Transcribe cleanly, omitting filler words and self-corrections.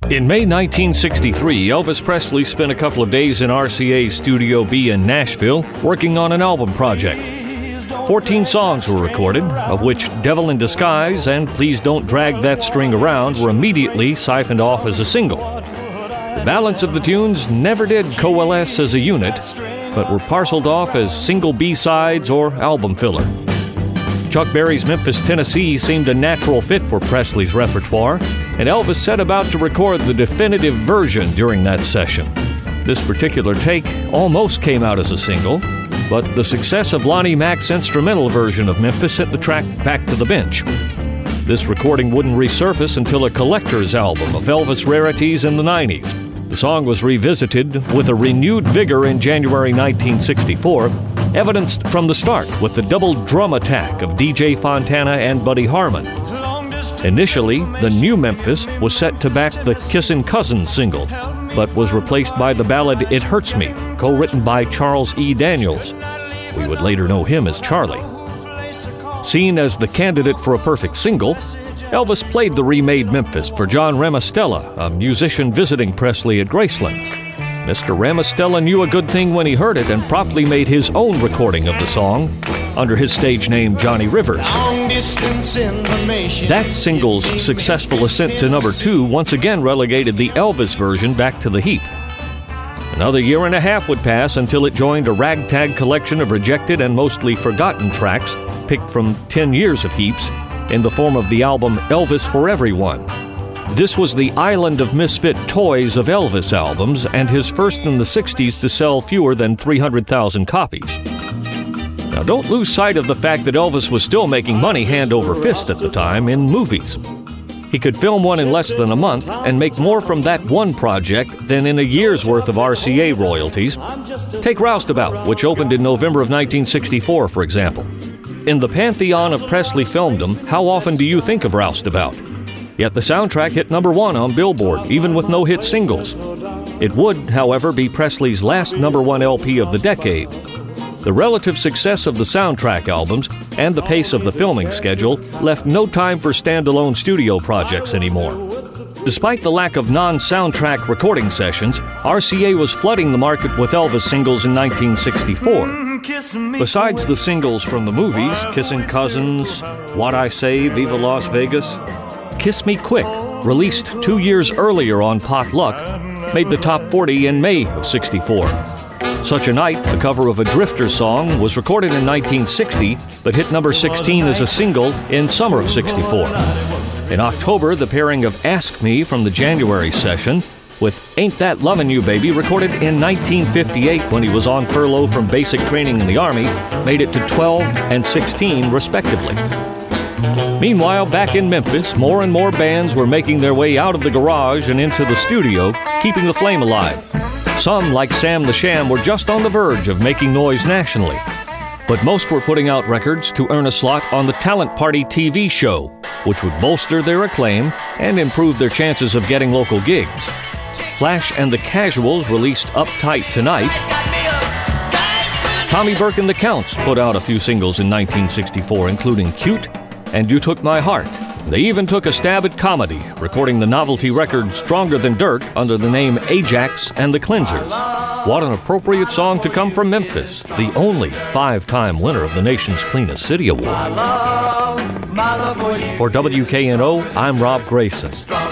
In May 1963, Elvis Presley spent a couple of days in RCA's Studio B in Nashville working on an album project. 14 songs were recorded, of which Devil in Disguise and Please Don't Drag That String Around were immediately siphoned off as a single. The balance of the tunes never did coalesce as a unit, but were parceled off as single B-sides or album filler. Chuck Berry's Memphis, Tennessee seemed a natural fit for Presley's repertoire, and Elvis set about to record the definitive version during that session. This particular take almost came out as a single, but the success of Lonnie Mack's instrumental version of Memphis sent the track back to the bench. This recording wouldn't resurface until a collector's album of Elvis rarities in the 90s. The song was revisited with a renewed vigor in January 1964, evidenced from the start with the double drum attack of DJ Fontana and Buddy Harman. Initially, the new Memphis was set to back the Kissin' Cousins single, but was replaced by the ballad It Hurts Me, co-written by Charles E. Daniels. We would later know him as Charlie. Seen as the candidate for a perfect single, Elvis played the remade Memphis for John Ramastella, a musician visiting Presley at Graceland. Mr. Ramastella knew a good thing when he heard it and promptly made his own recording of the song under his stage name Johnny Rivers. That single's successful ascent to number 2 once again relegated the Elvis version back to the heap. Another year and a half would pass until it joined a ragtag collection of rejected and mostly forgotten tracks picked from 10 years of heaps in the form of the album Elvis for Everyone. This was the Island of Misfit Toys of Elvis albums and his first in the 60s to sell fewer than 300,000 copies. Now, don't lose sight of the fact that Elvis was still making money hand over fist at the time in movies. He could film one in less than a month and make more from that one project than in a year's worth of RCA royalties. Take Roustabout, which opened in November of 1964, for example. In the pantheon of Presley filmdom, how often do you think of Roustabout? Yet the soundtrack hit number 1 on Billboard, even with no hit singles. It would, however, be Presley's last number 1 LP of the decade. The relative success of the soundtrack albums and the pace of the filming schedule left no time for standalone studio projects anymore. Despite the lack of non-soundtrack recording sessions, RCA was flooding the market with Elvis singles in 1964. Besides the singles from the movies, Kissin' Cousins, What I Say, Viva Las Vegas, Kiss Me Quick, released 2 years earlier on Pot Luck, made the top 40 in May of '64. Such a Night, a cover of a Drifter song, was recorded in 1960, but hit number 16 as a single in summer of '64. In October, the pairing of Ask Me from the January session with Ain't That Lovin' You Baby, recorded in 1958 when he was on furlough from basic training in the Army, made it to 12 and 16 respectively. Meanwhile, back in Memphis, more and more bands were making their way out of the garage and into the studio, keeping the flame alive. Some, like Sam the Sham, were just on the verge of making noise nationally. But most were putting out records to earn a slot on the Talent Party TV show, which would bolster their acclaim and improve their chances of getting local gigs. Flash and the Casuals released Uptight Tonight. Tommy Burke and the Counts put out a few singles in 1964, including Cute and You Took My Heart. They even took a stab at comedy, recording the novelty record Stronger Than Dirt under the name Ajax and the Cleansers. What an appropriate song to come from Memphis, the only 5-time winner of the nation's Cleanest City Award. For WKNO, I'm Rob Grayson.